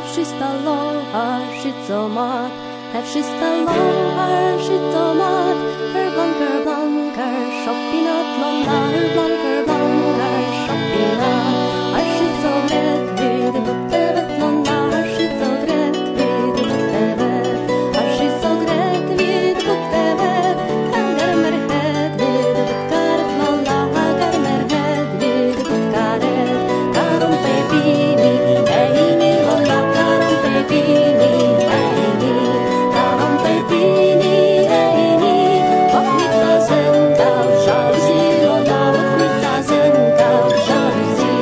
Efshistalo Harshizomat, Efshistalo Harshizomat, Blanker Blanker, Shopinat Lona, Blanker Blanker, Shopinat, Arshizogret, Vid Butevet Lona, Arshizogret, Vid Butevet, Arshizogret, Vid Butevet, Garmerhet, Vid Butkaret Lona, Garmerhet, Vid Butkaret, Garom Pepini, Eini Lona, Garom Pepini, Eini, Garom Pepini, Eini, Oknita Zenka, Jalousie Lona, Oknita Zenka, Jalousie.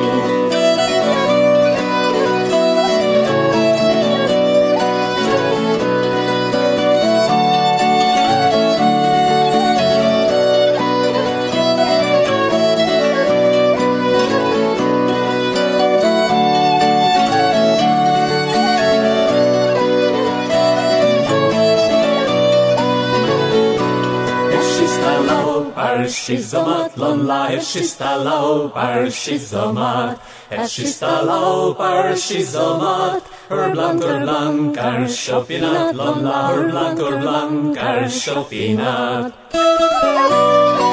Shizomat lon la shistalo par shizomat shistalo par shizomat blank ar shopinat lon la blank ar shopinat.